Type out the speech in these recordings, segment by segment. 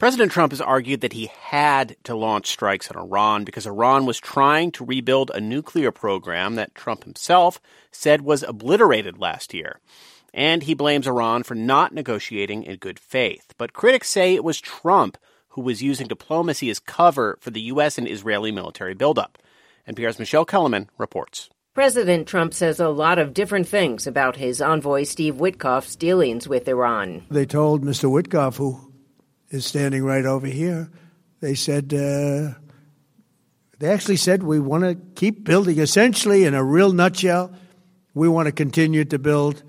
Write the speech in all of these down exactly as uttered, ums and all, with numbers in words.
President Trump has argued that he had to launch strikes on Iran because Iran was trying to rebuild a nuclear program that Trump himself said was obliterated last year. And he blames Iran for not negotiating in good faith. But critics say it was Trump who was using diplomacy as cover for the U S and Israeli military buildup. N P R's Michelle Kellerman reports. President Trump says a lot of different things about his envoy Steve Witkoff's dealings with Iran. They told Mister Witkoff, who is standing right over here, they said, uh, they actually said, we want to keep building. Essentially, in a real nutshell, we want to continue to build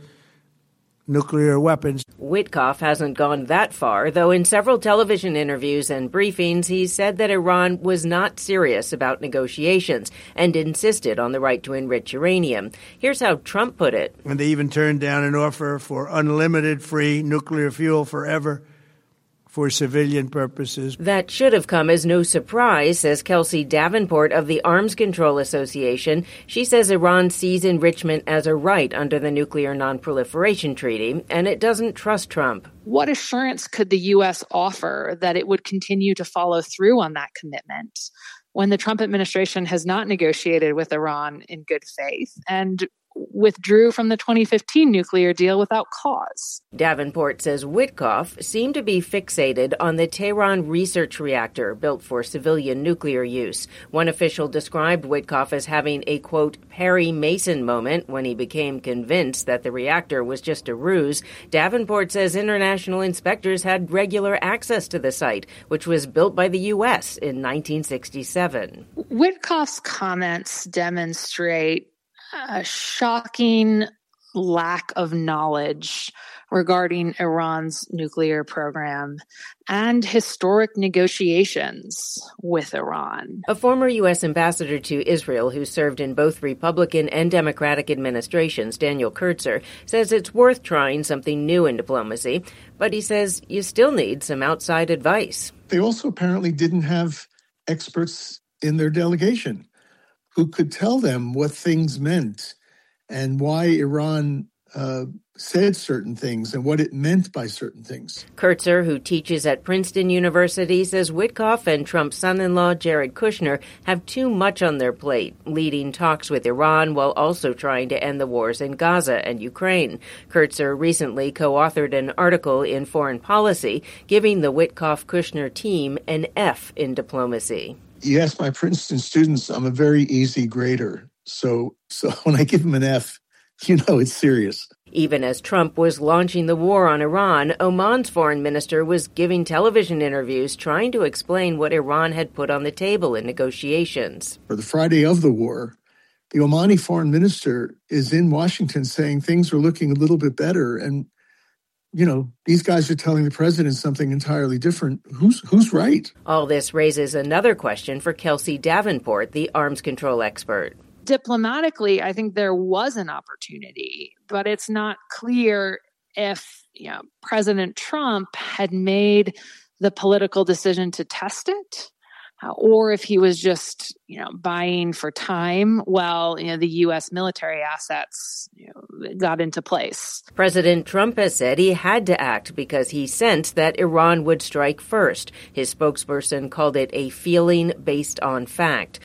nuclear weapons. Witkoff hasn't gone that far, though in several television interviews and briefings, he said that Iran was not serious about negotiations and insisted on the right to enrich uranium. Here's how Trump put it. And they even turned down an offer for unlimited free nuclear fuel forever for civilian purposes. That should have come as no surprise, says Kelsey Davenport of the Arms Control Association. She says Iran sees enrichment as a right under the Nuclear Non-Proliferation Treaty, and it doesn't trust Trump. What assurance could the U S offer that it would continue to follow through on that commitment when the Trump administration has not negotiated with Iran in good faith and withdrew from the twenty fifteen nuclear deal without cause? Davenport says Witkoff seemed to be fixated on the Tehran research reactor built for civilian nuclear use. One official described Witkoff as having a, quote, Perry Mason moment when he became convinced that the reactor was just a ruse. Davenport says international inspectors had regular access to the site, which was built by the U S in nineteen sixty-seven. Witkoff's comments demonstrate a shocking lack of knowledge regarding Iran's nuclear program and historic negotiations with Iran. A former U S ambassador to Israel who served in both Republican and Democratic administrations, Daniel Kurtzer, says it's worth trying something new in diplomacy, but he says you still need some outside advice. They also apparently didn't have experts in their delegation who could tell them what things meant and why Iran uh, said certain things and what it meant by certain things. Kurtzer, who teaches at Princeton University, says Witkoff and Trump's son-in-law Jared Kushner have too much on their plate, leading talks with Iran while also trying to end the wars in Gaza and Ukraine. Kurtzer recently co-authored an article in Foreign Policy giving the Witkoff-Kushner team an F in diplomacy. You ask my Princeton students, I'm a very easy grader. So, so when I give them an F, you know it's serious. Even as Trump was launching the war on Iran, Oman's foreign minister was giving television interviews trying to explain what Iran had put on the table in negotiations. For the Friday of the war, the Omani foreign minister is in Washington saying things are looking a little bit better. And, you know, these guys are telling the president something entirely different. Who's who's right? All this raises another question for Kelsey Davenport, the arms control expert. Diplomatically, I think there was an opportunity, but it's not clear if, you know, President Trump had made the political decision to test it, uh, or if he was just, you know, buying for time while, you know, the U S military assets, you know, got into place. President Trump has said he had to act because he sensed that Iran would strike first. His spokesperson called it a feeling based on fact.